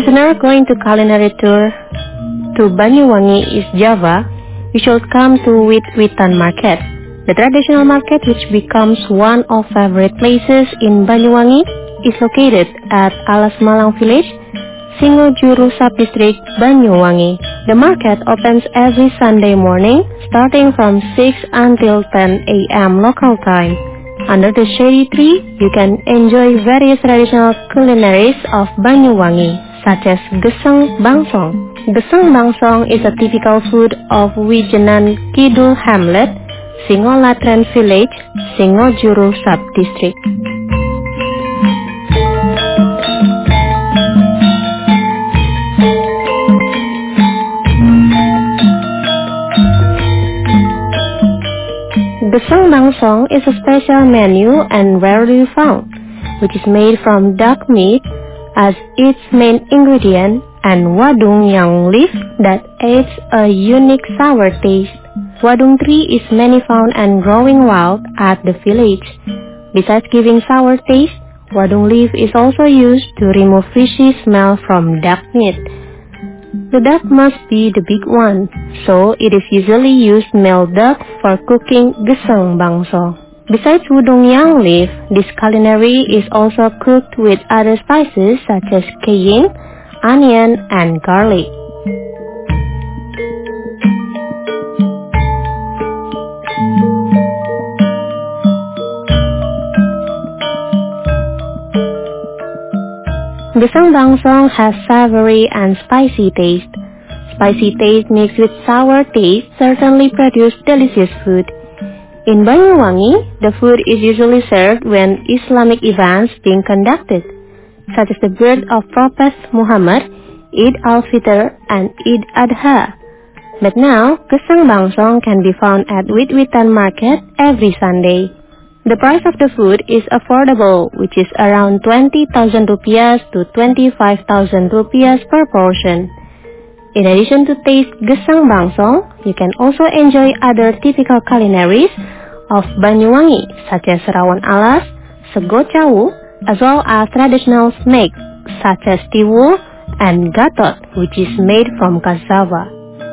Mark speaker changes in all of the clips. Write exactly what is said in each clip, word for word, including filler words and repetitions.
Speaker 1: listener going to culinary tour to Banyuwangi, East Java, you should come to Wit-Witan Market. The traditional market, which becomes one of favorite places in Banyuwangi, is located at Alas Malang Village, Singojuru Sub-District, Banyuwangi. The market opens every Sunday morning, starting from six until ten a.m. local time. Under the shady tree, you can enjoy various traditional culinaries of Banyuwangi, such as Gesang Bangsong. Gesang Bangsong is a typical food of Wijenan Kidul Hamlet, Singolatren Village, Singojuru Sub-District. Gesang Bangsong is a special menu and rarely found, which is made from duck meat as its main ingredient and wadung yang leaf that adds a unique sour taste. Wadung tree is many found and growing wild at the village. Besides giving sour taste, wadung leaf is also used to remove fishy smell from duck meat. The duck must be the big one, so it is usually used male duck for cooking Gesang Bangsong. Besides wadung yang leaf, this culinary is also cooked with other spices such as cayenne, onion, and garlic. Gesang Bangsong has savory and spicy taste. Spicy taste mixed with sour taste certainly produce delicious food. In Banyuwangi, the food is usually served when Islamic events being conducted, such as the birth of Prophet Muhammad, Eid al-Fitr, and Eid Adha. But now, Gesang Bangsong can be found at Wit-Witan Market every Sunday. The price of the food is affordable, which is around twenty thousand rupiah to twenty-five thousand rupiah per portion. In addition to taste Gesang Bangsong, you can also enjoy other typical culinaries of Banyuwangi, such as Rawon Alas, Sego Cawu, as well as traditional snacks such as tiwul and gatot, which is made from cassava.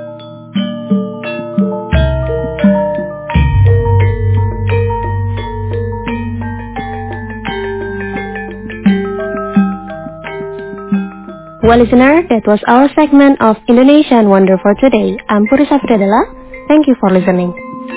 Speaker 1: Well, listener, that was our segment of Indonesian Wonder for today. I'm Puri Safriadala. Thank you for listening.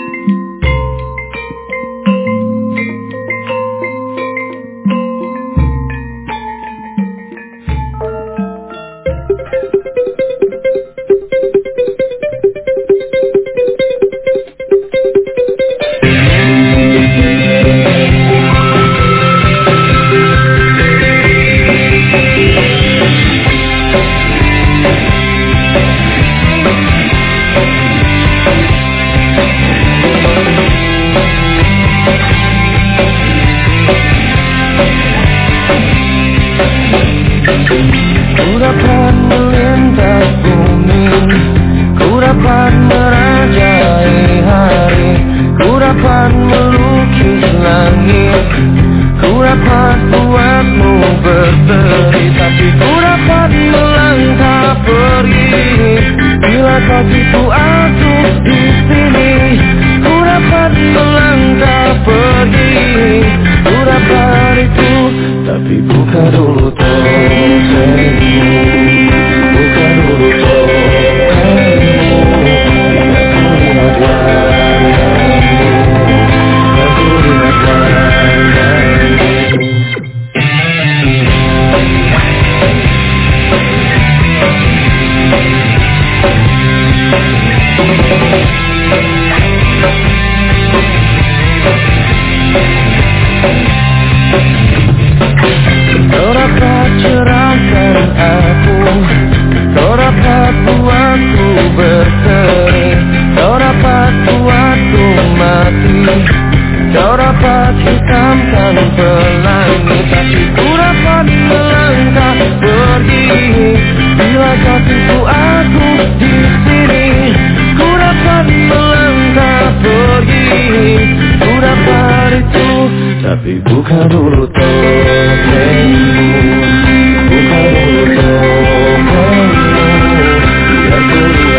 Speaker 2: Tapi buka dulu topengmu, buka dulu topengmu.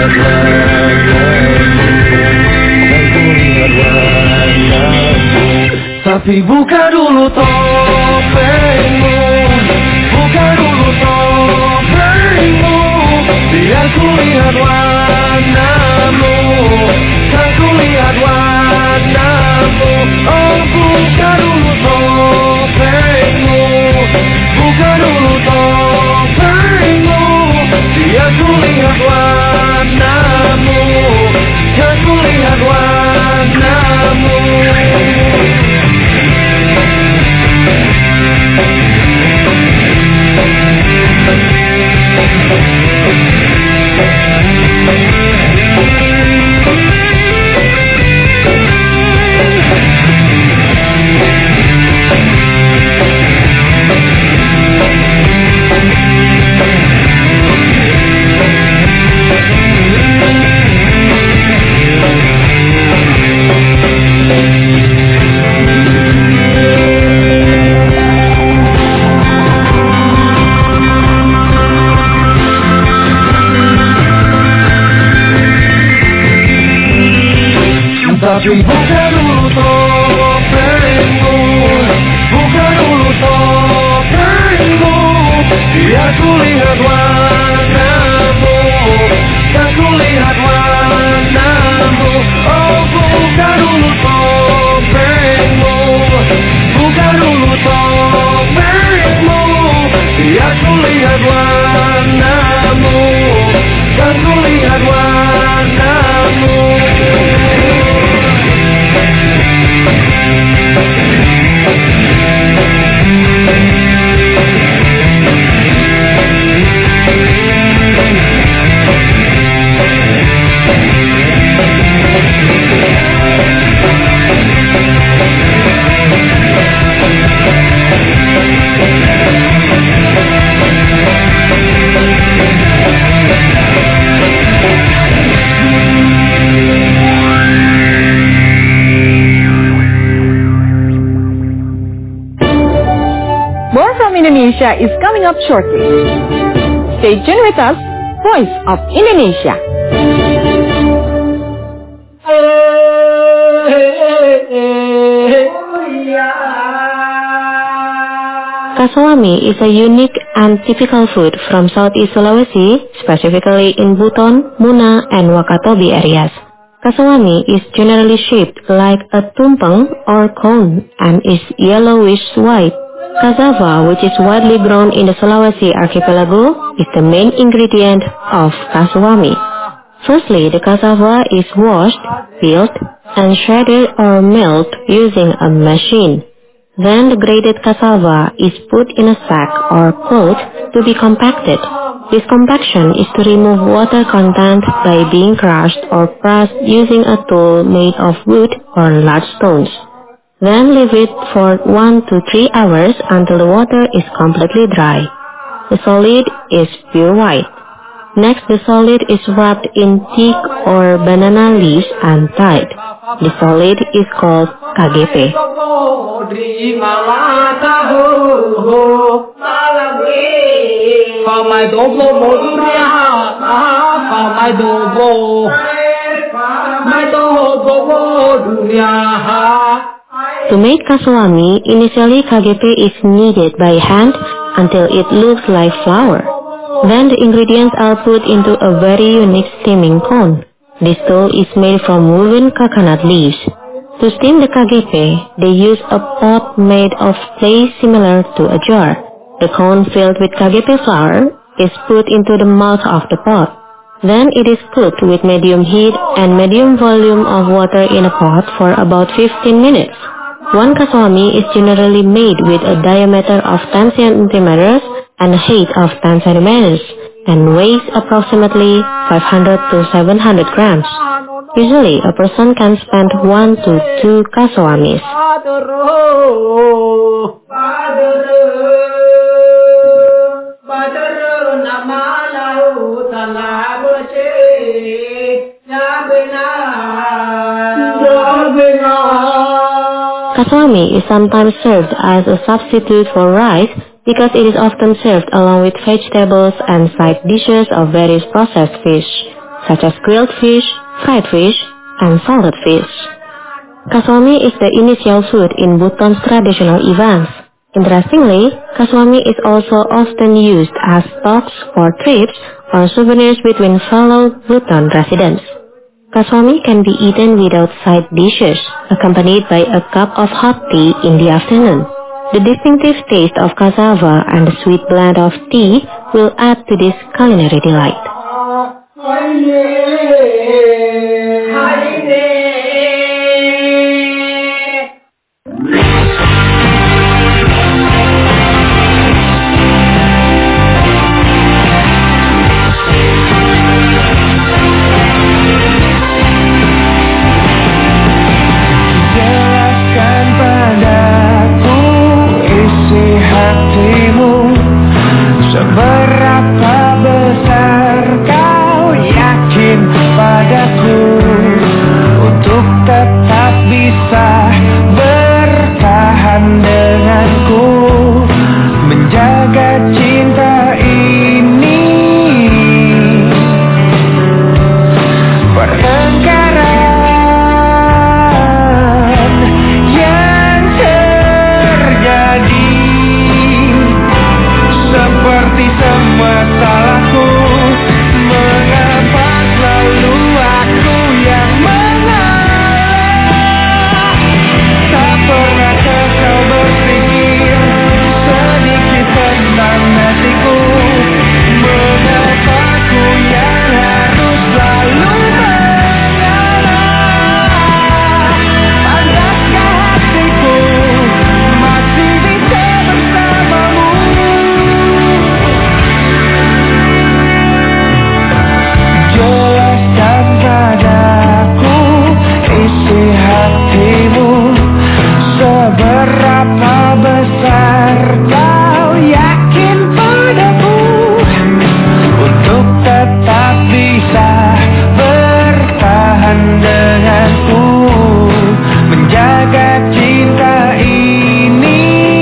Speaker 2: Tapi buka dulu topengmu, buka dulu topengmu, biar ku lihat warnamu, kan ku lihat warnamu. Oh, buka dulu topengmu, buka dulu topengmu, biar ku lihat warnamu, kan ku lihat warnamu. Tapi buka dulu topengmu, buka dulu topengmu, biar ku lihat warnamu, kan ku lihat warnamu. Oh, buka dulu topengmu, buka dulu topengmu, biar ku lihat warnamu, kan ku lihat warnamu.
Speaker 3: Indonesia is coming up shortly. Stay tuned with us, Voice of Indonesia.
Speaker 1: Kasawami is a unique and typical food from Southeast Sulawesi, specifically in Buton, Muna, and Wakatobi areas. Kasawami is generally shaped like a tumpeng or cone and is yellowish-white. Cassava, which is widely grown in the Sulawesi archipelago, is the main ingredient of kasawami. Firstly, the cassava is washed, peeled, and shredded or milled using a machine. Then the grated cassava is put in a sack or cloth to be compacted. This compaction is to remove water content by being crushed or pressed using a tool made of wood or large stones. Then leave it for one to three hours until the water is completely dry. The solid is pure white. Next, the solid is wrapped in teak or banana leaves and tied. The solid is called K G P. To make kasawami, initially K G P is kneaded by hand until it looks like flour. Then the ingredients are put into a very unique steaming cone. This dough is made from woven coconut leaves. To steam the K G P, they use a pot made of clay similar to a jar. The cone filled with K G P flour is put into the mouth of the pot. Then it is cooked with medium heat and medium volume of water in a pot for about fifteen minutes. One kasawami is generally made with a diameter of ten centimeters and a height of ten centimeters and weighs approximately five hundred to seven hundred grams. Usually, a person can spend one to two kasawamis. Kasawami is sometimes served as a substitute for rice because it is often served along with vegetables and side dishes of various processed fish. such as grilled fish, fried fish, and salted fish. Kaswami is the initial food in Bhutan's traditional events. Interestingly, kaswami is also often used as stocks for trips or souvenirs between fellow Bhutan residents. Kaswami can be eaten without side dishes, accompanied by a cup of hot tea in the afternoon. The distinctive taste of cassava and the sweet blend of tea will add to this culinary delight.
Speaker 2: Seberapa besar kau yakin padaku untuk tetap bisa bertahan denganku, menjaga cinta ini. Pertengkaran yang terjadi seperti semua salahku, mengapa selalu aku yang mengalah? Tak pernahkah kau berpikir sedikit tentang hatiku? Mengapa ku yang harus selalu mengalah? Pantaskah hatiku masih bisa bersamamu? Jelaskan padaku isi hatimu, seberapa besar kau yakin padaku untuk tetap bisa bertahan denganku, menjaga cinta ini.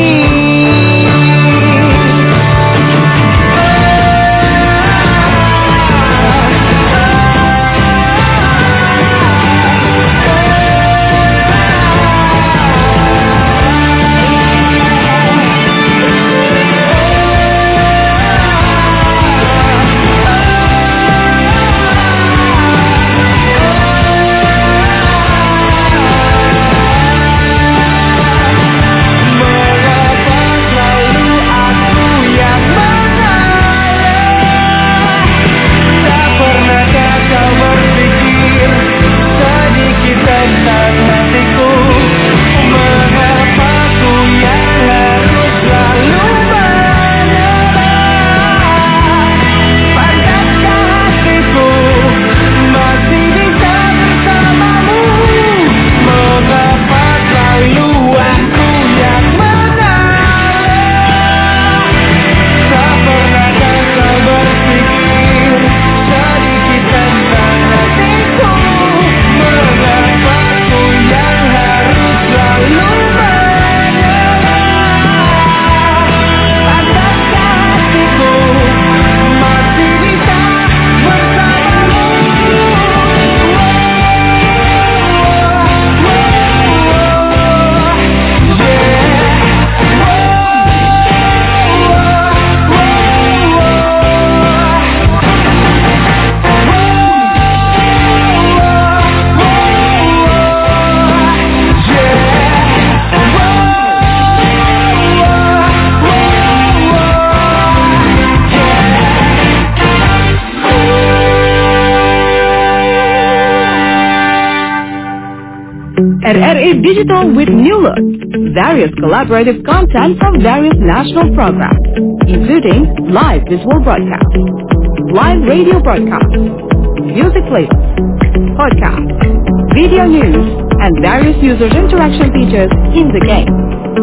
Speaker 3: R R A Digital with new look. Various collaborative content from various national programs, including live visual broadcasts, live radio broadcasts, music playlists, podcasts, video news, and various user interaction features in the game.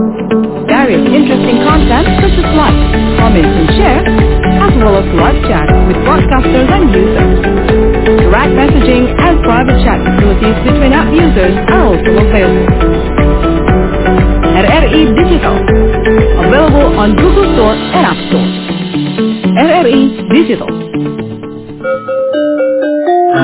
Speaker 3: Various interesting content such as likes, comments, and share, as well as live chat with broadcasters and users. Direct messaging and private chat facilities between app users are also available. R R A Digital, available on Google Store and App Store. R R A Digital.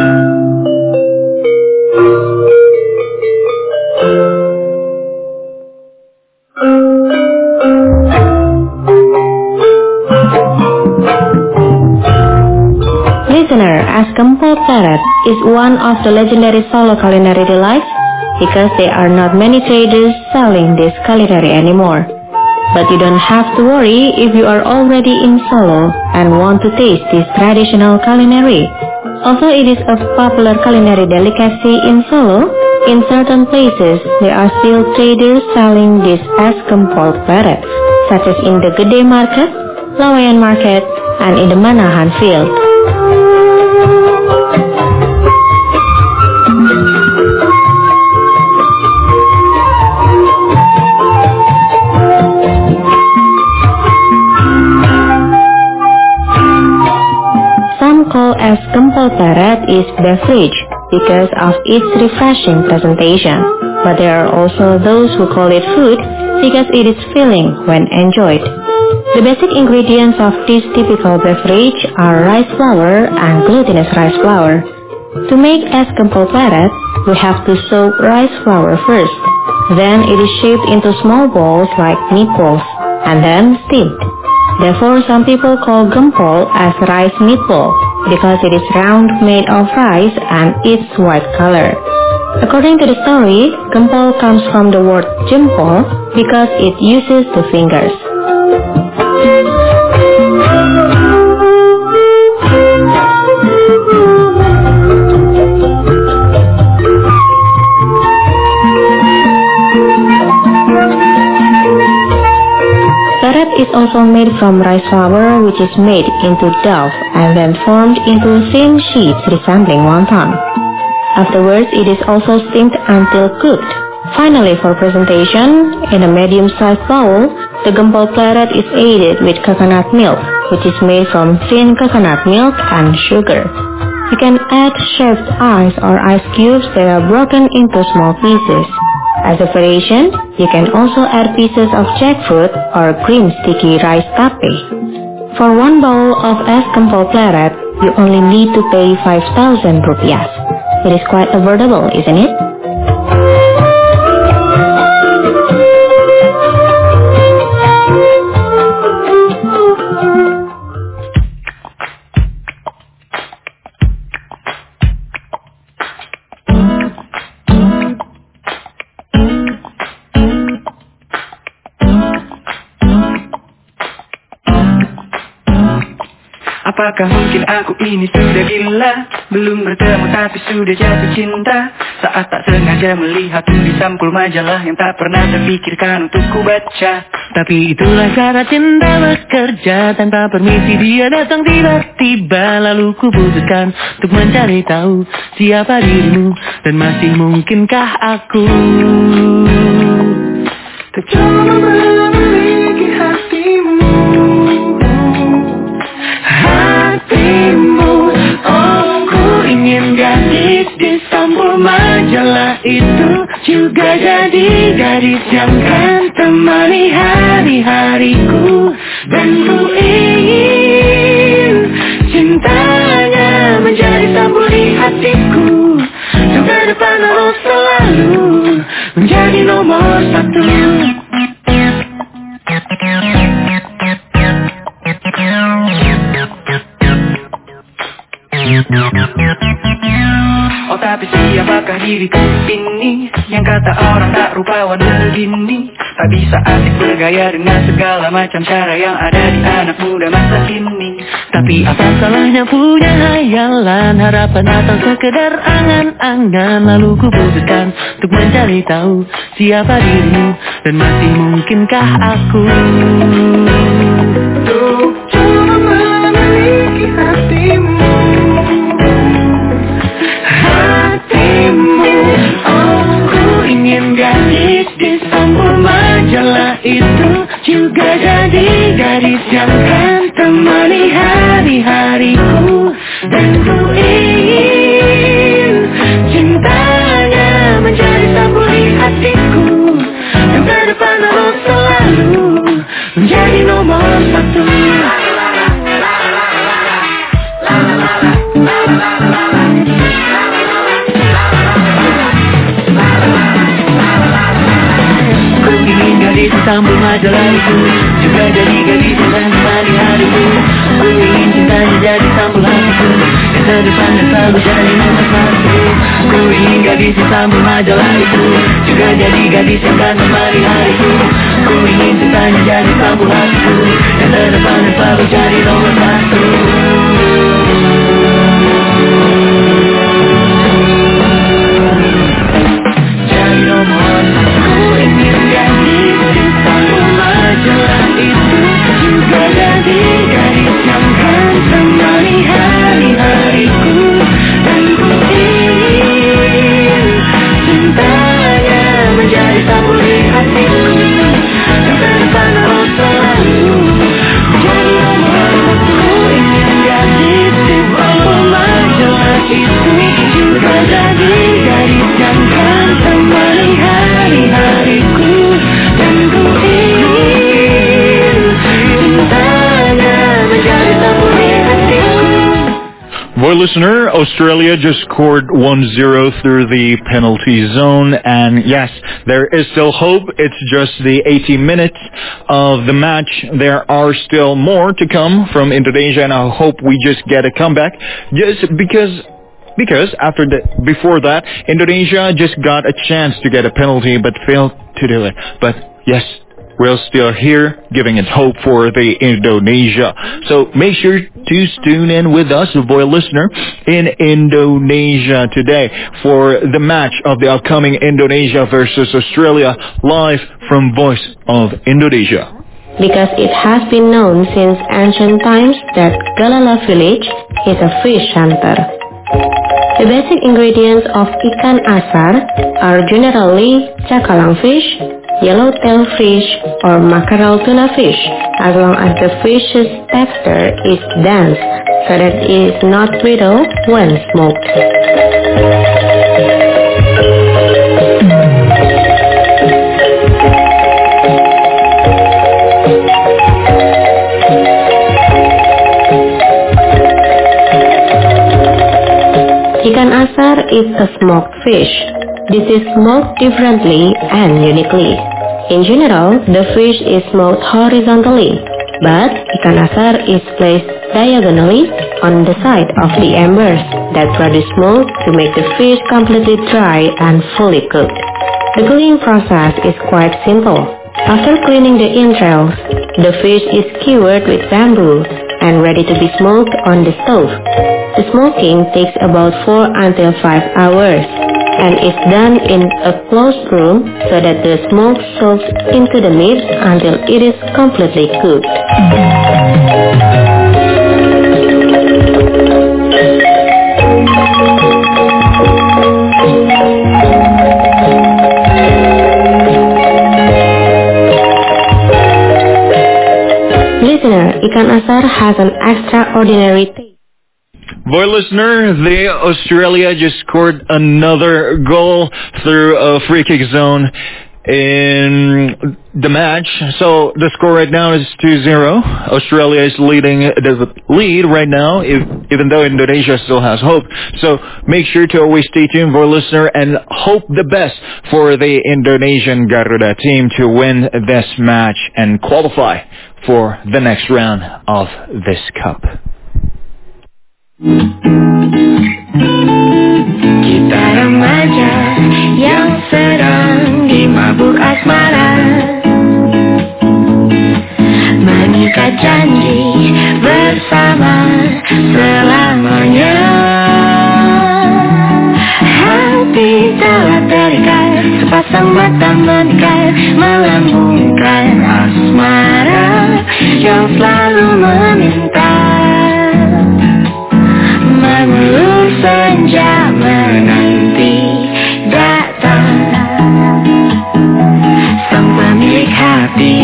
Speaker 1: is one of the legendary Solo culinary delights because there are not many traders selling this culinary anymore. But you don't have to worry if you are already in Solo and want to taste this traditional culinary. Although it is a popular culinary delicacy in Solo, in certain places there are still traders selling this es gempol pleret, such as in the Gede Market, Laweyan Market, and in the Manahan Field. Some call es gempol pleret is beverage because of its refreshing presentation, but there are also those who call it food because it is filling when enjoyed. The basic ingredients of this typical beverage are rice flour and glutinous rice flour. To make es gempol pleret, we have to soak rice flour first. Then it is shaped into small balls like meatballs, and then steamed. Therefore, some people call gempol as rice meatball because it is round, made of rice, and its white color. According to the story, gempol comes from the word jempol because it uses the fingers. Pleret is also made from rice flour, which is made into dough and then formed into thin sheets resembling wonton. Afterwards, it is also steamed until cooked. Finally, for presentation, in a medium-sized bowl, the gempol pleret is aided with coconut milk, which is made from thin coconut milk and sugar. You can add shaved ice or ice cubes that are broken into small pieces. As a variation, you can also add pieces of jackfruit or green sticky rice tape. For one bowl of es gempol pleret, you only need to pay five thousand rupiah. It is quite affordable, isn't it?
Speaker 2: Apakah mungkin aku ini sudah gila? Belum bertemu tapi sudah jatuh cinta. Saat tak sengaja melihat di sampul majalah yang tak pernah terpikirkan untuk ku baca. Tapi itulah cara cinta bekerja. Tanpa permisi dia datang tiba-tiba. Lalu ku putuskan untuk mencari tahu siapa dirimu dan masih mungkinkah aku tercoba memiliki hatimu. Hatimu, oh ku ingin gadis di sampul majalah itu juga jadi gadis yang kan temani hari-hariku. Dan ku ingin cintanya menjadi sampul di hatiku. Juga depan harus selalu menjadi nomor satu. Oh tapi siapakah diriku ini, yang kata orang tak rupawan begini. Tak bisa asik bergaya dengan segala macam cara yang ada di anak muda masa kini. Tapi apa salahnya punya hayalan, harapan atau sekedar angan-angan. Lalu ku putuskan untuk mencari tahu siapa dirimu dan masih mungkinkah aku untuk coba memiliki hatimu. Hatimu, oh ku ingin gadis di sampul majalah itu juga jadi gadis yang kan temani hari-hariku. Dan ku ingin cintanya menjadi sampul di hatiku. Yang ke depan harus selalu menjadi nomor satu. Gadis sampul majalah itu juga jadi gadis yang temani hariku. Ku ingin cintanya jadi sampul hatiku. Dan yang terdepan dan selalu jadi nomor satu. Ku ingin gadis di sampul majalah itu juga jadi gadis yang kan menemani hariku. Ku ingin cintanya jadi sampul hatiku yang terdepan dan selalu jadi nomor satu. Jadi nomor satu. Ku ingin gadis di sampul majalah itu juga jadi gadis yang kan menemani hari-hariku. Dan ku ingin cintanya menjadi sampul di hatiku yang terdepan oh selalu. Jadi nomor satu. Ku ingin gadis di sampul majalah itu juga jadi gadis yang kan menemani hari-hariku. Dan ku ingin cintanya menjadi sampul di hatiku.
Speaker 4: Boy listener, Australia just scored one zero through the penalty zone, and yes, there is still hope. It's just the eighty minutes of the match. There are still more to come from Indonesia, and I hope we just get a comeback. Just because Because after the, before that, Indonesia just got a chance to get a penalty but failed to do it. But yes, we're still here giving it hope for the Indonesia. So make sure to tune in with us, boy listener, in Indonesia today for the match of the upcoming Indonesia versus Australia live from Voice of Indonesia.
Speaker 1: Because it has been known since ancient times that Galala village is a fish center. The basic ingredients of ikan asar are generally cakalang fish, yellowtail fish, or mackerel tuna fish, as long as the fish's texture is dense, so that it is not brittle when smoked. Ikan asar is a smoked fish. This is smoked differently and uniquely. In general, the fish is smoked horizontally, but ikan asar is placed diagonally on the side of the embers that produce smoke to make the fish completely dry and fully cooked. The cooking process is quite simple. After cleaning the entrails, the fish is skewered with bamboo and ready to be smoked on the stove. The smoking takes about four until five hours and is done in a closed room so that the smoke soaks into the meat until it is completely cooked. Listener, ikan asar has an extraordinary taste.
Speaker 4: Boy listener, the Australia just scored another goal through a free kick zone in the match. So the score right now is two zero. Australia is leading the lead right now, if, even though Indonesia still has hope. So make sure to always stay tuned, boy listener, and hope the best for the Indonesian Garuda team to win this match and qualify for the next round of this cup.
Speaker 2: Kita remaja yang sedang dimabuk asmara, mengikat janji bersama selamanya. Hati telah terikat, sepasang mata menikah, melambungkan asmara yang selalu meminta. Mengulur senja menanti datang sang pemilik hati,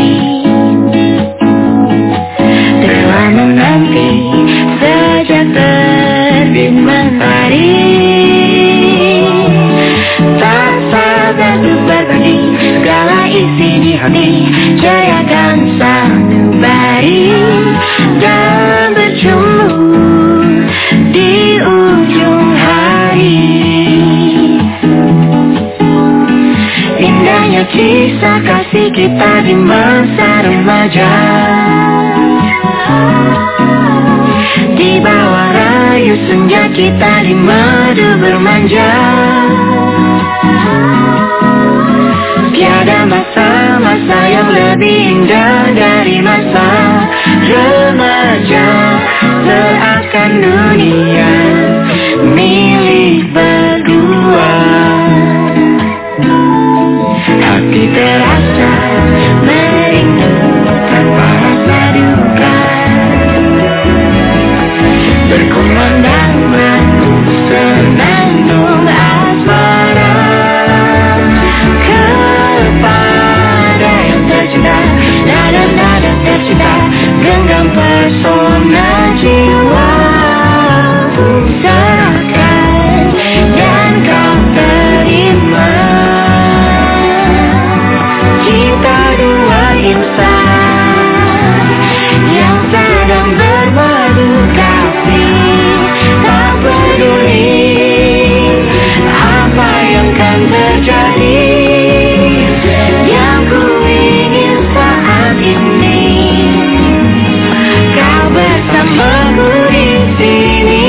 Speaker 2: telah menanti sejak terbit matahari. Tak sabar untuk berbagi segala isi di hati, jayakan sanubari dan berjumpa di ujung hari. Indahnya kisah kasih kita di masa remaja, di bawah Merayu senja kita di madu bermanja. Tiada masa-masa yang lebih indah dari masa remaja. Seakan dunia milik berdua. Hati terasa merindu tanpa rasa duka. Berkumandang lagu senandung asmara kepada yang tercinta. Nada-nada tercinta genggam pesona jiwa. Serahkan dan kau terima. Kita dua insan yang sedang berbadu kasih. Tak peduli apa yang akan terjadi. Yang ku ingin saat ini kau bersamaku di sini.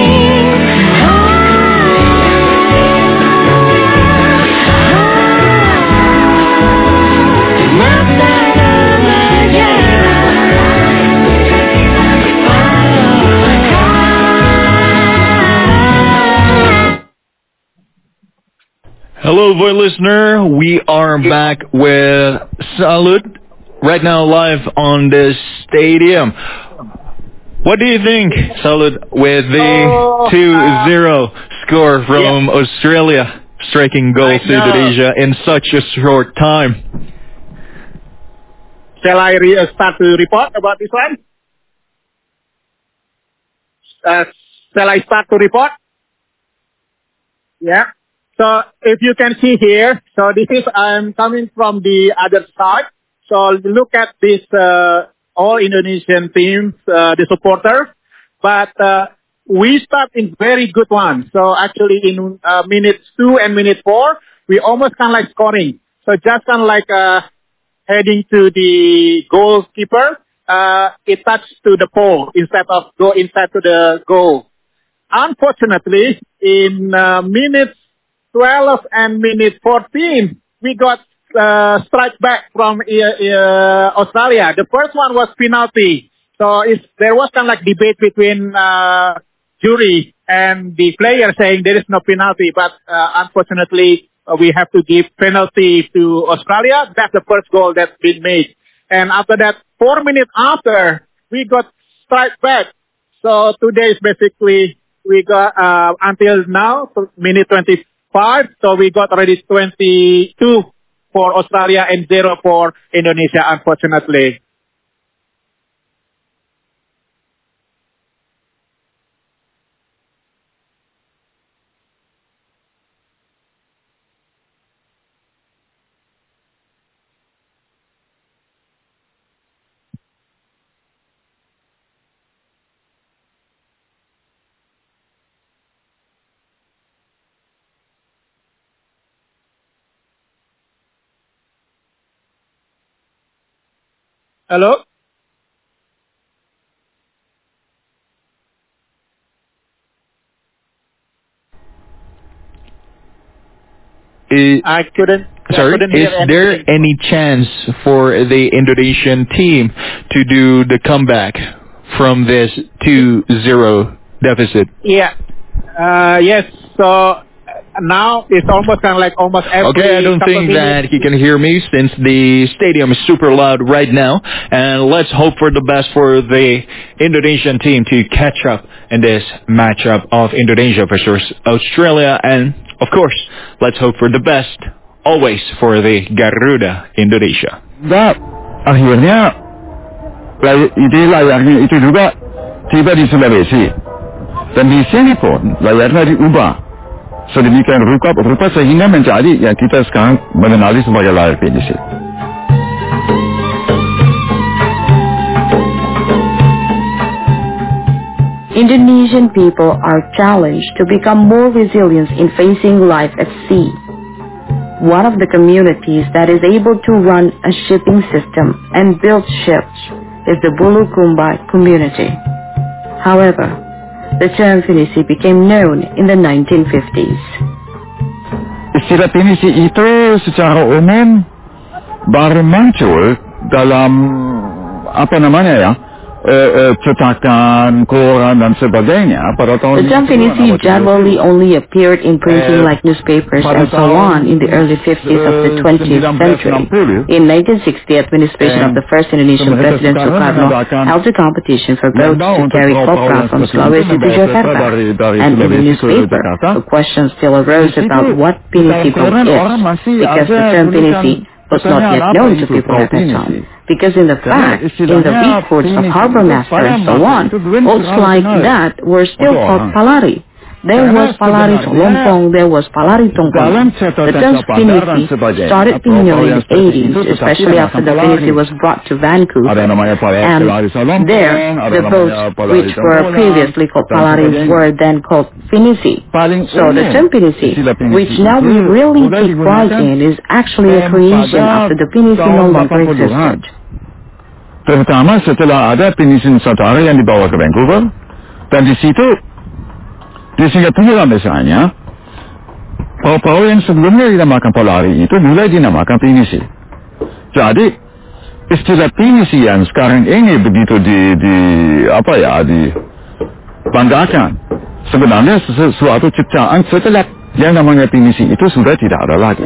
Speaker 4: Hello, Voice listener. We are back with Salud right now live on the stadium. What do you think, Salud, with the
Speaker 5: Oh,
Speaker 4: two zero
Speaker 5: uh,
Speaker 4: score from
Speaker 5: yeah.
Speaker 4: Australia, striking goals
Speaker 5: I
Speaker 4: to
Speaker 5: know.
Speaker 4: Indonesia in such a short time?
Speaker 5: Shall I re- uh, start to report about this one? Uh, shall I start to report? Yeah. So if you can see here, so this is, I'm coming from the other side. So look at this, uh, all Indonesian teams, uh, the supporters. But, uh, we start in very good one. So actually in, uh, minutes two and minute four, we almost kind of like scoring. So just kind of like, uh, heading to the goalkeeper, uh, it touched to the pole instead of go inside to the goal. Unfortunately, in, uh, minutes twelve and minute fourteen, we got uh, strike back from uh, uh, Australia. The first one was penalty. So it's, there was kind of like debate between uh, jury and the player saying there is no penalty. But uh, unfortunately, uh, we have to give penalty to Australia. That's the first goal that's been made. And after that, four minutes after, we got strike back. So today is basically, we got uh, until now, so minute twenty-five. So we got already twenty-two for Australia and zero for Indonesia, unfortunately. Hello?
Speaker 4: Is,
Speaker 5: I couldn't.
Speaker 4: sorry,
Speaker 5: I couldn't
Speaker 4: is
Speaker 5: hear
Speaker 4: there
Speaker 5: anything.
Speaker 4: any chance for the Indonesian team to do the comeback from this two zero deficit?
Speaker 5: Yeah. Uh, yes. So now it's almost kind of like almost every
Speaker 4: Okay, I don't
Speaker 5: couple
Speaker 4: think
Speaker 5: minutes.
Speaker 4: that he can hear me since the stadium is super loud right now. And let's hope for the best for the Indonesian team to catch up in this matchup of Indonesia versus Australia. And, of course, let's hope for the best always for the Garuda Indonesia.
Speaker 6: Nah, akhirnya lay- ide layarnya itu juga tiba di Sulawesi. Dan di sini pun layarnya diubah sedemikian rupa, rupa sehingga menjadi yang kita sekarang mengenali sebagai layar P D C.
Speaker 7: Indonesian people are challenged to become more resilient in facing life at sea. One of the communities that is able to run a shipping system and build ships is the Bulukumba community. However, The term Pinisi became known in the nineteen fifties.
Speaker 6: Istilah Pinisi itu secara umum baru muncul dalam apa namanya ya, uh, uh, cetakan, koran dan sebagainya pada tahun.
Speaker 7: The term Pinisi generally only appeared in printing like newspapers and so on in the early fifties of the twentieth century. In nineteen sixty, administration of the first Indonesian President Soekarno held a competition for boats to carry copra from Sulawesi to Jakarta. And in the newspaper, the question still arose about what Pinisi boat is, because the term Pinisi was not yet known to people at that time. Because in the fact, in the reports of harbor master and so on, boats like that were still called palari. There was palari Solompong, there was palari Tongkol. The term Pinisi started being known in the eighties, especially after the Pinisi was brought to Vancouver. And there, the boats which were previously called palaris were then called Pinisi. So the term Pinisi, which now we really take pride in, is actually a creation after the Pinisi no longer existed.
Speaker 6: Terutama setelah ada Pinisi Nusantara yang dibawa ke Vancouver, dan di situ di Singapura misalnya, perahu-perahu yang sebelumnya dinamakan palari itu mulai dinamakan Pinisi. Jadi istilah Pinisi yang sekarang ini begitu di, di apa ya dibanggakan, sebenarnya sesuatu ciptaan setelah yang namanya Pinisi itu sudah tidak ada lagi.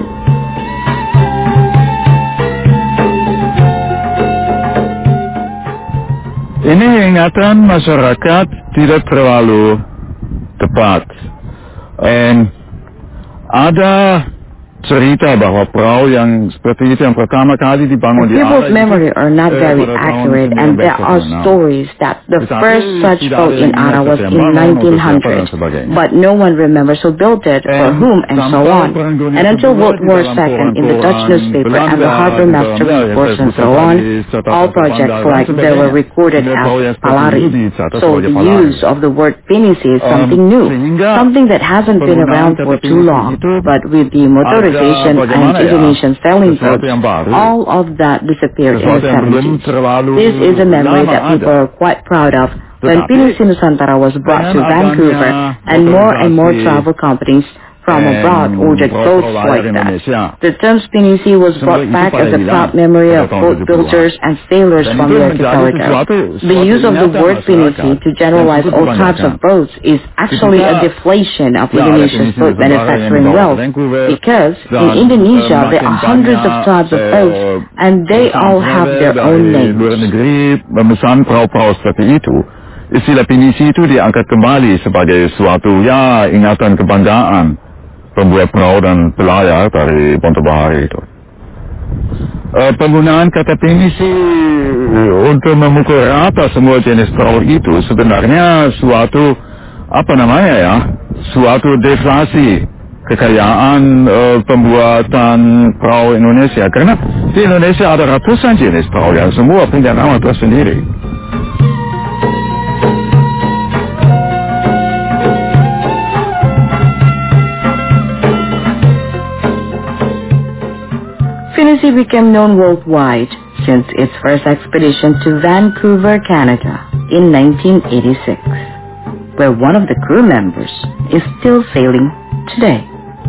Speaker 6: Ini ingatan masyarakat tidak terlalu tepat. And ada cerita bahwa perahu yang seperti itu yang pertama kali dibangun di
Speaker 7: People's memory are not very accurate, and there are stories that the first such boat in Ara was in nineteen hundred, but no one remembers who built it, for whom, and so on. And until World War Second, in the Dutch newspaper and the harbor master reports and so on, all projects like they were recorded as palari. So the use of the word Pinisi is something new, something that hasn't been around for too long, but with the motorization and Indonesian sailing boats, all of that disappeared in the seventies. This is a memory that people are quite proud of. When Pinisi Nusantara was brought to Vancouver, and more and more travel companies from abroad ordered boats like that. The term Pinisi was brought back as a proud memory of boat builders and sailors from the archipelago. The use of the word Pinisi to generalize all types of boats is actually a deflation of Indonesia's boat manufacturing wealth, because in Indonesia there are hundreds of types of boats and they all have their own names.
Speaker 6: Memesan perahu-perahu seperti itu, istilah Pinisi itu diangkat kembali sebagai suatu ya ingatan kebanggaan pembuat perahu dan pelayar dari Ponto Bahari itu. Uh, penggunaan kata Pinisi untuk memukul rata semua jenis perahu itu sebenarnya suatu apa namanya ya, suatu deflasi kekayaan uh, pembuatan perahu Indonesia, karena di Indonesia ada ratusan jenis perahu yang semua punya nama tersendiri.
Speaker 7: Pinisi became known worldwide since its first expedition to Vancouver, Canada in nineteen eighty-six, where one of the crew members is still sailing today.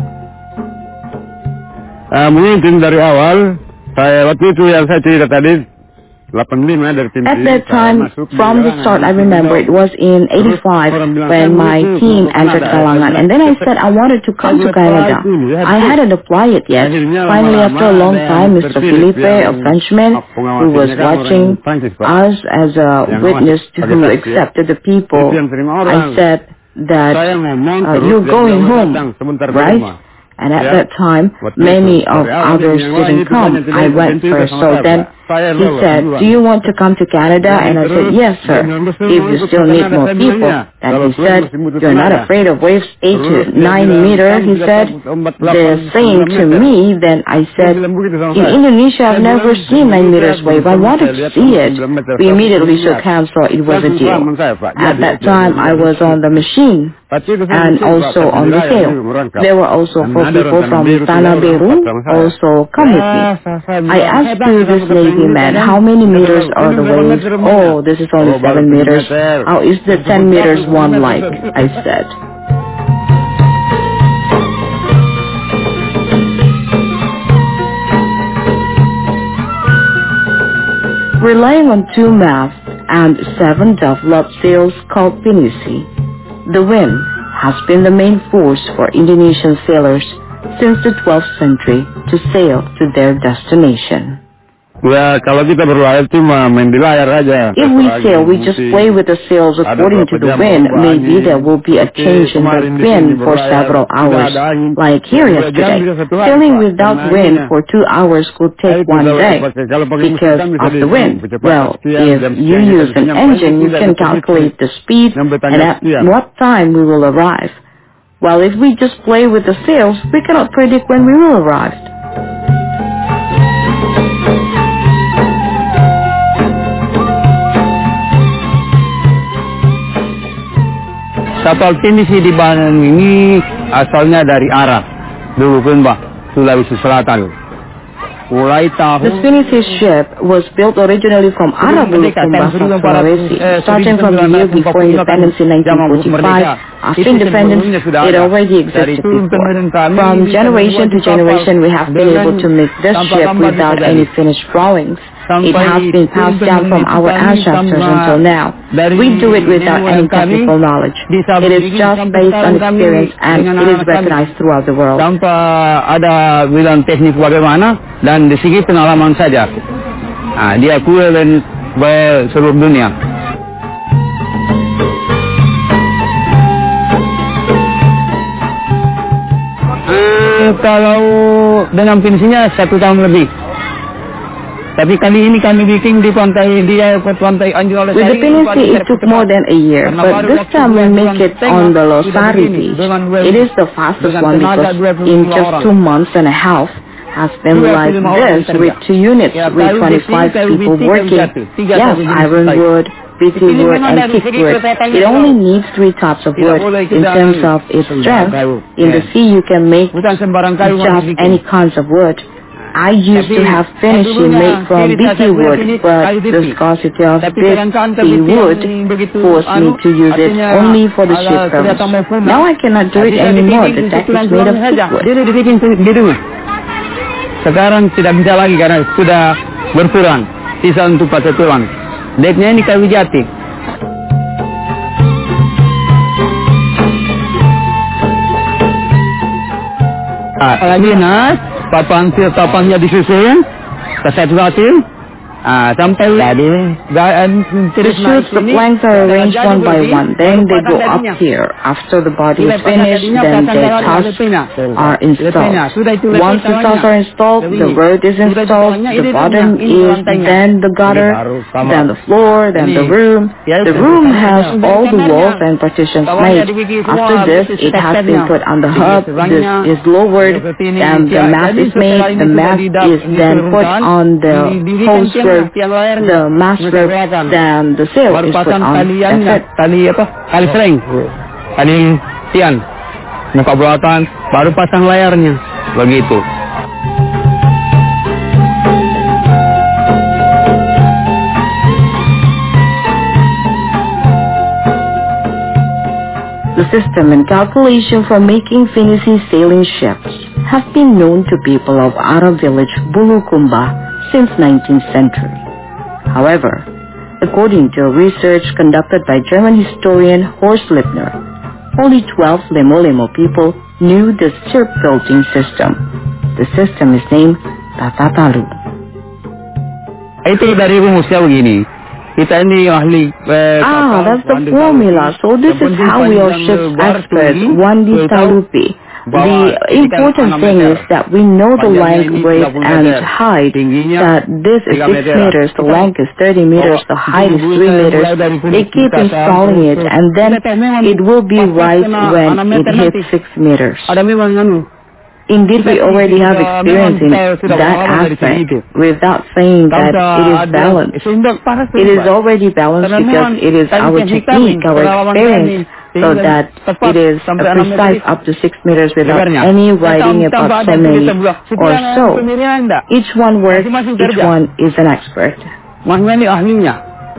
Speaker 8: Uh, mungkin dari awal, saya waktu itu yang saya cerita tadi,
Speaker 7: At that time, from the start, I remember it was in eighty-five when my team entered Kalangan, and then I said I wanted to come to Canada. I hadn't applied it yet. Finally, after a long time, Mister Felipe, a Frenchman who was watching us as a witness to who accepted the people, I said that uh, you're going home, right? And at that time, many of others didn't come. I went first. So then he said, do you want to come to Canada? And I said, yes, sir, if you still need more people. And he said, you're not afraid of waves eight to nine meter? He said the same to me. Then I said, in Indonesia, I've never seen nine meters wave. I wanted to see it. We immediately shook hands, so it was a deal. At that time, I was on the machine and also on the sail. There were also four people from Tanah Biru also come with me. I asked to this lady me, man, how many meters are the waves? Oh, this is only seven meters. How is the ten meters one like? I said. Relying on two masts and seven developed sails called pinisi, the wind has been the main force for Indonesian sailors since the twelfth century to sail to their destination.
Speaker 8: Ya, kalau kita berlayar cuma main di layar aja.
Speaker 7: If we sail, we just play with the sails according to the wind. Maybe there will be a change in the wind for several hours. Like here yesterday, sailing without wind for two hours could take one day because of the wind. Well, if you use an engine, you can calculate the speed and at what time we will arrive. While if we just play with the sails, we cannot predict when we will arrive.
Speaker 8: Kapal pinisi di Bandung ini asalnya dari Arab, dulu kan Mbak, Sulawesi Selatan. Mulai tahun...
Speaker 7: The Pinisi ship was built originally from Arab Bulukumba, Sulawesi, starting from the year before independence in nineteen forty-five. After independence, it already existed before. From generation to generation, we have been able to make this ship without any finished drawings. It has been passed down from our ancestors until now. We do it without any technical knowledge. It is just based on experience and it is recognized throughout the world.
Speaker 8: Tanpa ada bilang teknik bagaimana dan di segi pengalaman saja. Nah, diakui oleh seluruh dunia. Eh, kalau dengan finishnya satu tahun lebih. Tapi kali ini kami bikin di pantai dia pantai Anjali.
Speaker 7: With the Pinisi, it took more than a year, but this time we make it on the Losari beach. It is the fastest one because in just two months and a half has been like this with two units with twenty-five people working. Yes, ironwood, B T wood and thick wood. It only needs three types of wood in terms of its strength. In the sea you can make just any kinds of wood. I used to have finishing made from B T wood, but the scarcity of B T wood forced me to use it only for the shipbuilders. Now I cannot do it anymore. The deck is made of thick wood.
Speaker 8: Sekarang tidak bisa lagi karena sudah berkurang sisa untuk pakai tulang. Deknya ini kayu jati. Lagi nas. Papan papannya disusun ke satu-satu ah, sampai
Speaker 7: the shoots, the planks are arranged one by one. Then they go up here. After the body is finished, then the tugs are installed. Once the tugs are installed, the road is installed, the bottom is then the gutter, then the floor, then the room. The room has all the walls and partitions made. After this, it has been put on the hub. This is lowered, and the mast is made. The mast is then put on the hose rope. The mast rope, then the sail is put on. That's it.
Speaker 8: Tali apa? Tali sering. Tali tian. Muka belakang, baru pasang layarnya. Begitu.
Speaker 7: The system and calculation for making Finisi sailing ships have been known to people of Arab village Bulukumba since nineteenth century. However, according to a research conducted by German historian Horst Lippner, only twelve Lemo-Lemo people knew this shipbuilding system. The system is named Tatatalu.
Speaker 8: Itu dari rumusnya begini. Kita ini ahli.
Speaker 7: Ah, that's the formula. So this is how we are ships experts. One di Talupi. The important thing is that we know the length, width, and height, that this is six meters, the length is thirty meters, the height is three meters. They keep installing it, and then it will be right when it hits six meters. Indeed, we already have experience in that aspect without saying that it is balanced. It is already balanced because it is our technique, our experience, so that it is uh, precise up to six meters without any writing about so many or so. Each one works, each one is an expert.
Speaker 8: Mahnya ini ahlinya.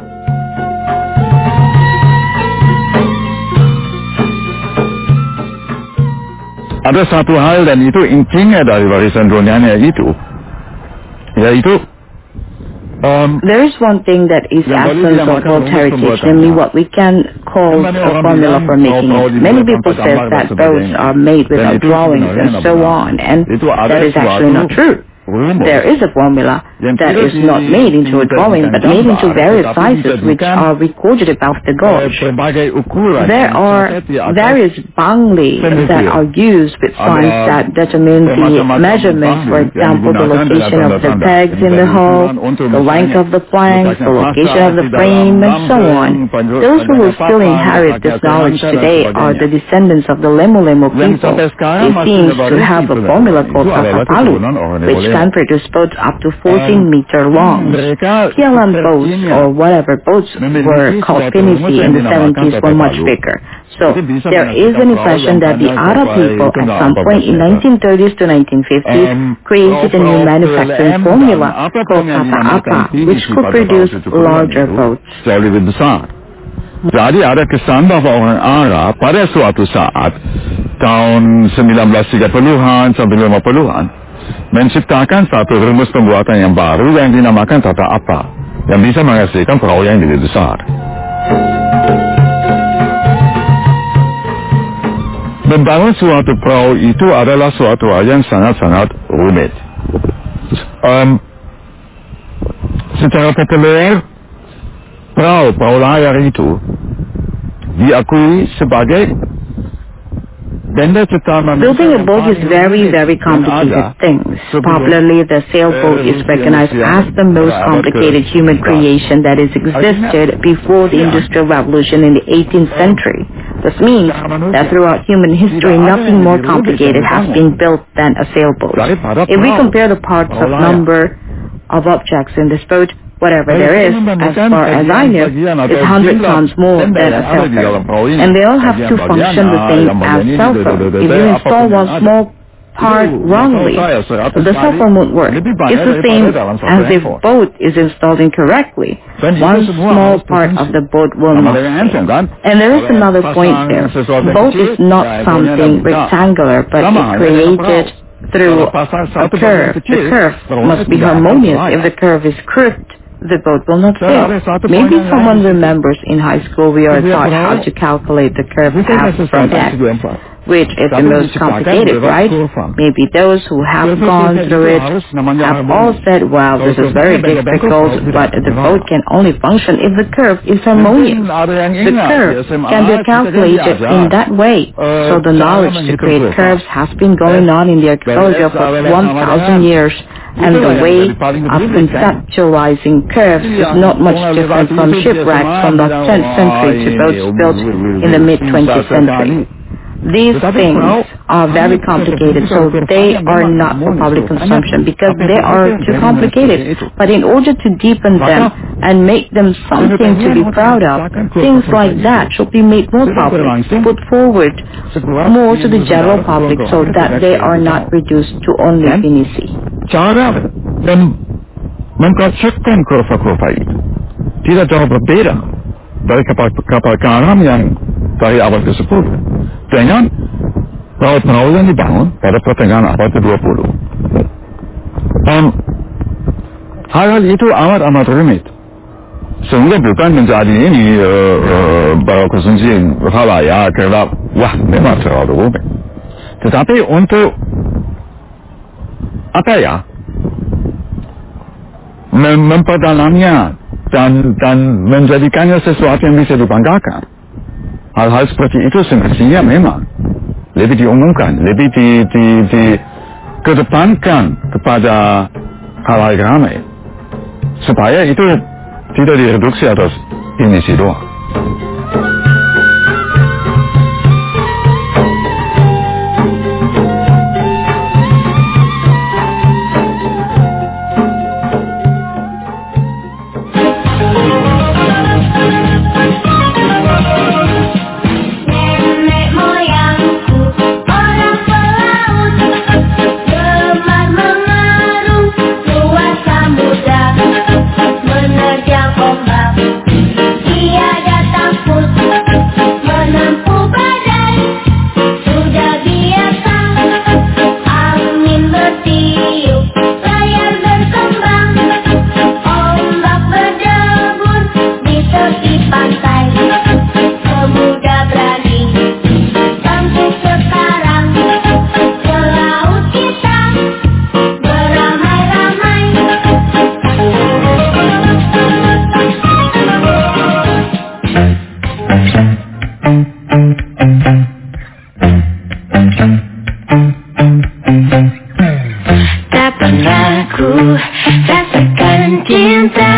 Speaker 6: Ada satu hal dan itu intinya dari warisan dunianya itu, yaitu Um,
Speaker 7: there is one thing that is absent of world heritage, namely what we can call a formula for making it. Many people say that boats are made without drawings and so on, and that is actually not true. There is a formula that is not made into a drawing, but made into various sizes which are recorded about the gorge. There are various bangli that are used with signs that determine the measurements, for example, the location of the pegs in the hull, the length of the planks, the location of the frame, and so on. Those who will still inherit this knowledge today are the descendants of the Lemu Lemu people. They seem to have a formula called Papapalu, which can produce boats up to fourteen meter long. Kialan boats, or whatever boats were called pinisi in the seventies, were much bigger. So there is an impression that the Arab people at some point in nineteen thirties to nineteen fifties created a new manufacturing formula called Apa-Apa, which could produce larger boats.
Speaker 6: Jadi ada kesan bahwa orang Arab pada suatu saat tahun sembilan belas tiga puluhan sampai lima puluhan menciptakan satu rumus pembuatan yang baru yang dinamakan tata apa, yang bisa menghasilkan perahu yang lebih besar. Membangun suatu perahu itu adalah suatu hal yang sangat-sangat rumit. Um, secara populer, perahu perahu layar itu diakui sebagai
Speaker 7: building a boat is very, very complicated thing. Popularly, the sailboat is recognized as the most complicated human creation that has existed before the Industrial Revolution in the eighteenth century. This means that throughout human history, nothing more complicated has been built than a sailboat. If we compare the parts of number of objects in this boat, whatever there is, as far as I know, is one hundred times more than a cell phone. And they all have to function the same as cell phone. If you install one small part wrongly, the cell phone won't work. It's the same as if boat is installed incorrectly. One small part of the boat will not stay. And there is another point there. Boat is not something rectangular, but it's created through a curve. The curve must be harmonious. If the curve is crooked, the boat will not sail. Maybe someone remembers in high school we are taught how to calculate the curve f from x, which is the most complicated, right? Maybe those who have gone through it have all said, well, this is very difficult, but the boat can only function if the curve is harmonious. The curve can be calculated in that way. So the knowledge to create curves has been going on in the archaeology for one thousand years. And the way of conceptualizing curves is not much different from shipwrecks from the tenth century to boats built in the mid-twentieth century. These things are very complicated, so they are not for public consumption because they are too complicated. But in order to deepen them and make them something to be proud of, things like that should be made more public, put forward more to the general public so that they are not reduced to only pinisi.
Speaker 6: Cara dan mengkonsepkan kurva-kurva itu tidak jauh berbeda dari kapal-kapal karam yang dari abad ke sepuluh dengan perahu-perahu yang dibangun pada pertengahan abad ke dua puluh. Um, hal itu amat-amat rumit sehingga bukan menjadi ini uh, uh, baru konsumsi halaya kerana wah memang terlalu rumit, tetapi untuk apa ya mem memperdalamnya dan dan menjadikannya sesuatu yang bisa dibanggakan. Hal-hal seperti itu semestinya memang lebih diumumkan, lebih di, di, di kedepankan kepada hal-hal ramai supaya itu tidak direduksi atas pinisi doang.
Speaker 9: aku rasakan cinta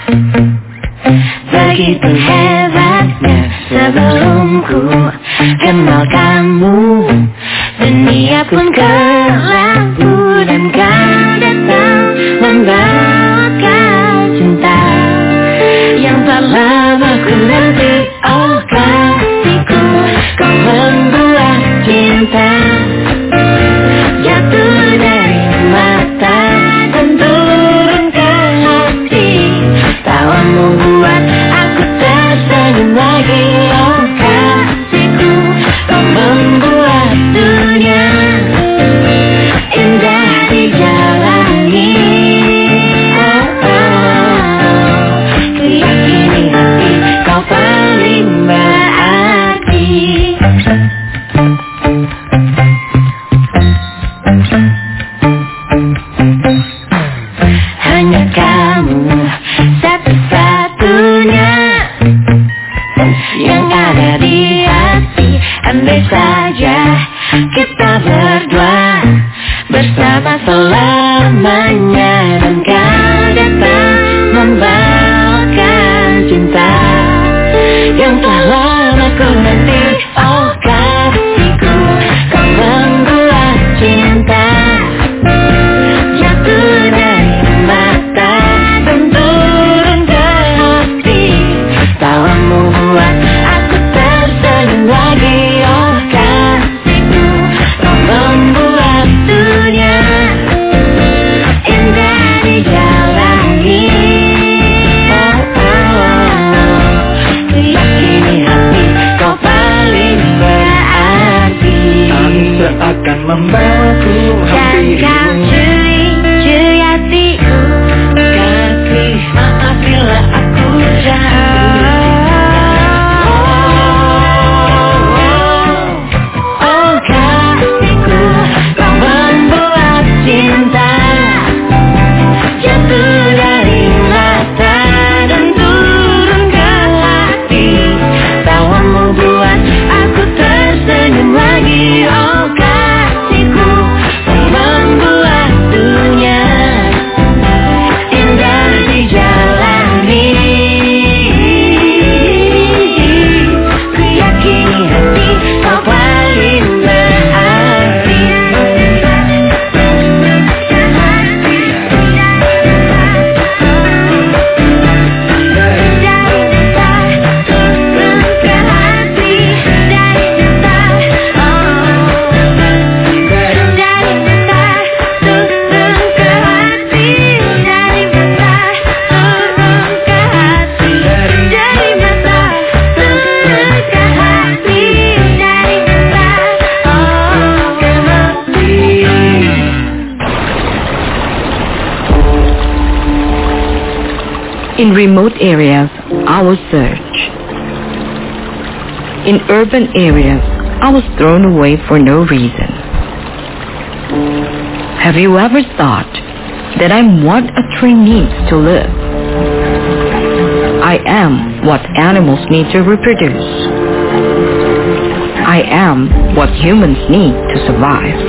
Speaker 9: begitu hebatnya. Sebelum ku kenal kamu, dunia pun kelabu dan kau datang membawakan cinta yang tak lama ku nanti. Oh kasihku, kau membuat cinta jatuh dari mata dan turun ke hati. Tawamu buat aku tersenyum lagi. Oh kasihku, kau membuat dunia indah dijalani. Oh, oh, ku yakini hati kau paling berarti. Hanya kamu satu-satunya yang ada di hati. Andai saja kita berdua bersama selamanya, dan kau datang membawakan cinta yang telah lama ku nanti. Oh kasihku, kau membuat cinta jatuh dari mata dan turun ke hati. Tawamu buat aku tersenyum lagi. Oh kasihku, kau membuat dunia indah dijalani. Oh, oh, oh. Ku yakini hati kau paling berarti.
Speaker 2: Angin seakan membawaku
Speaker 9: Dan kau curi, curi hatiku.
Speaker 2: Kasih, maaf bila aku jahat.
Speaker 9: Oh kasihku, kau membuat cinta jatuh dari mata dan turun ke hati. Tawamu buat aku tersenyum lagi. Oh kasihku, kau membuat dunia indah dijalani. Ku yakini hati kau paling berarti.
Speaker 7: In remote areas, I was searched. In urban areas, I was thrown away for no reason. Have you ever thought that I'm what a tree needs to live? I am what animals need to reproduce. I am what humans need to survive.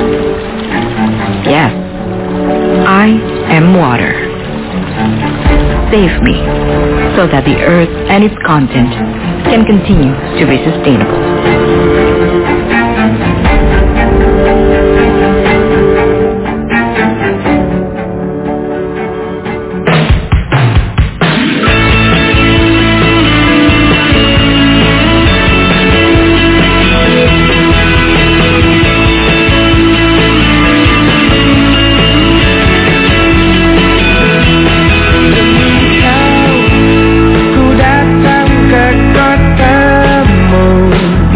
Speaker 7: Yes, I am water. Save me, so that the earth and its content can continue to be sustainable.
Speaker 2: Ku datang ke kotamu.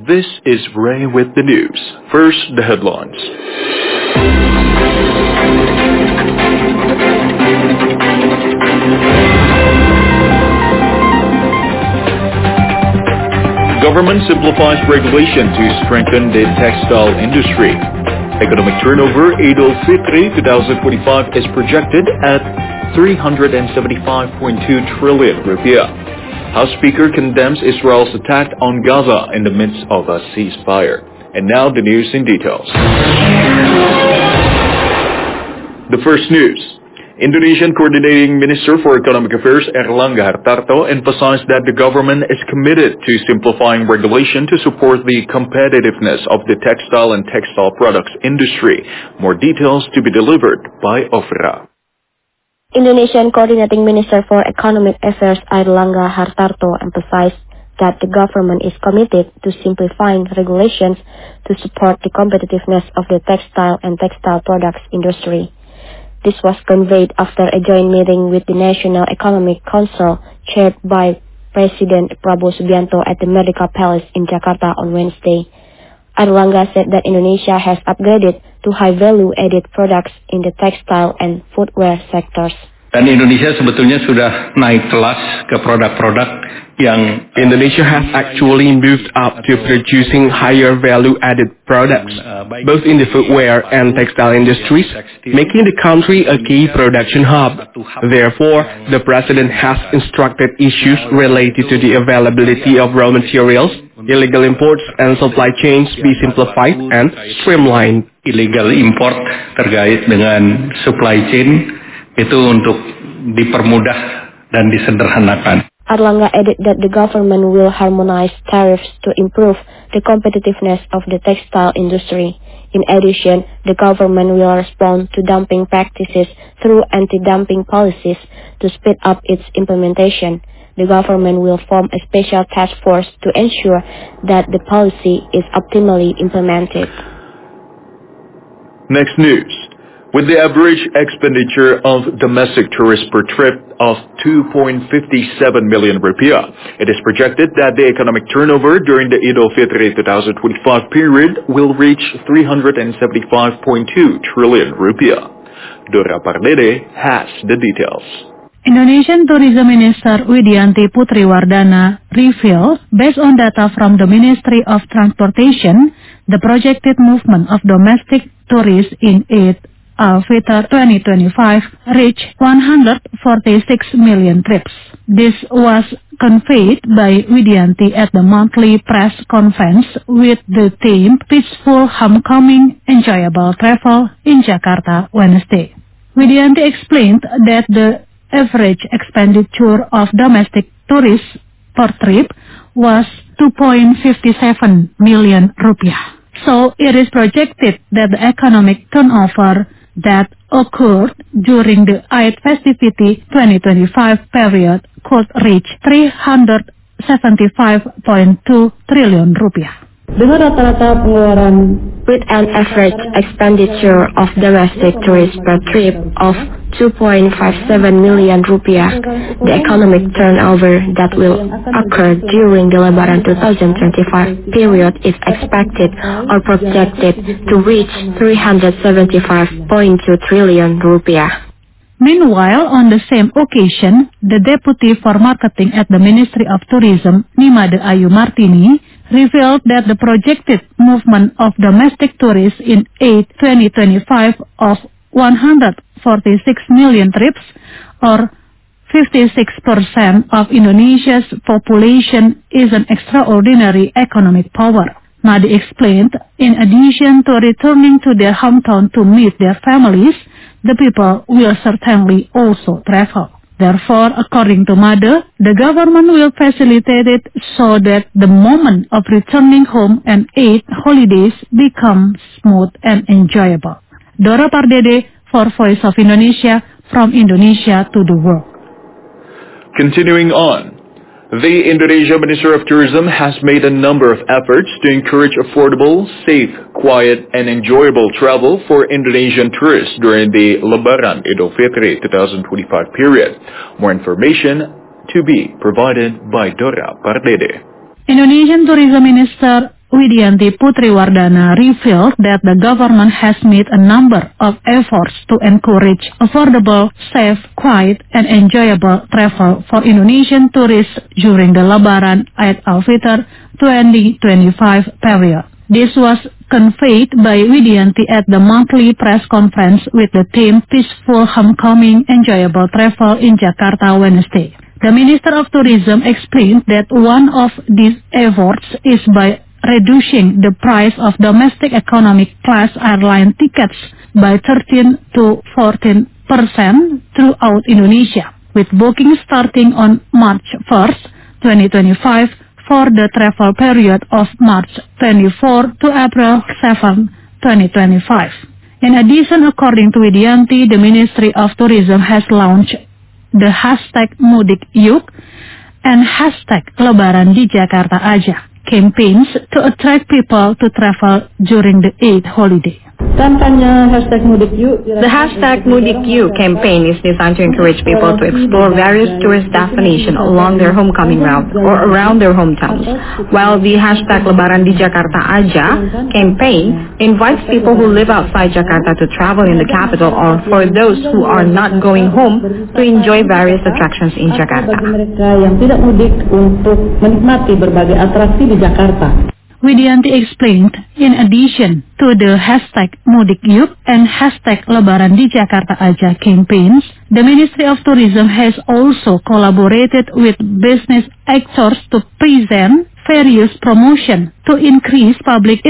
Speaker 4: This is Ray with the news. First, the headlines. Government simplifies regulation to strengthen the textile industry. Economic turnover Idul Fitri twenty twenty-five is projected at three hundred seventy-five point two trillion rupiah. House Speaker condemns Israel's attack on Gaza in the midst of a ceasefire. And now the news in details. The first news. Indonesian Coordinating Minister for Economic Affairs Airlangga Hartarto emphasized that the government is committed to simplifying regulation to support the competitiveness of the textile and textile products industry. More details to be delivered by Ofra.
Speaker 1: Indonesian Coordinating Minister for Economic Affairs Airlangga Hartarto emphasized that the government is committed to simplifying regulations to support the competitiveness of the textile and textile products industry. This was conveyed after a joint meeting with the National Economic Council chaired by President Prabowo Subianto at the Merdeka Palace in Jakarta on Wednesday. Airlangga said that Indonesia has upgraded to high-value added products in the textile and footwear sectors.
Speaker 10: Dan Indonesia sebetulnya sudah naik kelas ke produk-produk yang
Speaker 11: Indonesia has actually moved up to producing higher value-added products, both in the footwear and textile industries, making the country a key production hub. Therefore, the President has instructed issues related to the availability of raw materials, illegal imports, and supply chains be simplified and streamlined.
Speaker 10: Illegal import terkait dengan supply chain itu untuk dipermudah dan disederhanakan.
Speaker 1: Airlangga added that the government will harmonize tariffs to improve the competitiveness of the textile industry. In addition, the government will respond to dumping practices through anti-dumping policies to speed up its implementation. The government will form a special task force to ensure that the policy is optimally implemented.
Speaker 4: Next news. With the average expenditure of domestic tourists per trip of two point five seven million rupiah, it is projected that the economic turnover during the Idul Fitri twenty twenty-five period will reach three hundred seventy-five point two trillion rupiah. Dora Pardede has the details.
Speaker 12: Indonesian Tourism Minister Widianti Putriwardana revealed, based on data from the Ministry of Transportation, the projected movement of domestic tourists in Eid al-Fitr twenty twenty-five reached one hundred forty-six million trips. This was conveyed by Widianti at the monthly press conference with the theme Peaceful Homecoming, Enjoyable Travel in Jakarta Wednesday. Widianti explained that the average expenditure of domestic tourists per trip was two point five seven million rupiah. So it is projected that the economic turnover that occurred during the Eid festivity twenty twenty-five period could reach three hundred seventy-five point two trillion rupiah.
Speaker 1: Dengan rata-rata pengeluaran with an average expenditure of domestic tourists per trip of two point five seven million rupiah, the economic turnover that will occur during the Lebaran twenty twenty-five period is expected or projected to reach three hundred seventy-five point two trillion rupiah.
Speaker 12: Meanwhile, on the same occasion, the Deputy for Marketing at the Ministry of Tourism, Nimade Ayu Martini, revealed that the projected movement of domestic tourists in Eid twenty twenty-five of one hundred forty-six million trips, or fifty-six percent of Indonesia's population, is an extraordinary economic power. Madi explained, in addition to returning to their hometown to meet their families, the people will certainly also travel. Therefore, according to Made, the government will facilitate it so that the moment of returning home and Eid holidays become smooth and enjoyable. Dora Pardede for Voice of Indonesia, from Indonesia to the world.
Speaker 4: Continuing on, the Indonesia Minister of Tourism has made a number of efforts to encourage affordable, safe, quiet, and enjoyable travel for Indonesian tourists during the Lebaran Idul Fitri twenty twenty-five period. More information to be provided by Dora Pardede.
Speaker 12: Indonesian Tourism Minister Widianti Putriwardana revealed that the government has made a number of efforts to encourage affordable, safe, quiet, and enjoyable travel for Indonesian tourists during the Lebaran Eid al-Fitr twenty twenty-five period. This was conveyed by Widianti at the monthly press conference with the theme Peaceful Homecoming, Enjoyable Travel in Jakarta Wednesday. The Minister of Tourism explained that one of these efforts is by reducing the price of domestic economic class airline tickets by thirteen to fourteen percent throughout Indonesia, with bookings starting on March first, twenty twenty-five for the travel period of March twenty-fourth to April seventh, twenty twenty-five. In addition, according to Widianti, the Ministry of Tourism has launched the hashtag Mudik Yuk and hashtag Lebaran di Jakarta Aja campaigns to attract people to travel during the Eid holiday.
Speaker 7: The hashtag Mudik You campaign is designed to encourage people to explore various tourist destinations along their homecoming route or around their hometowns, while the hashtag Lebaran di Jakarta Aja campaign invites people who live outside Jakarta to travel in the capital, or for those who are not going home to enjoy various attractions in Jakarta.
Speaker 12: Widianti explained, in addition to the hashtag Mudik Yuk and hashtag Lebaran di Jakarta Aja campaigns, the Ministry of Tourism has also collaborated with business actors to present various promotions to increase public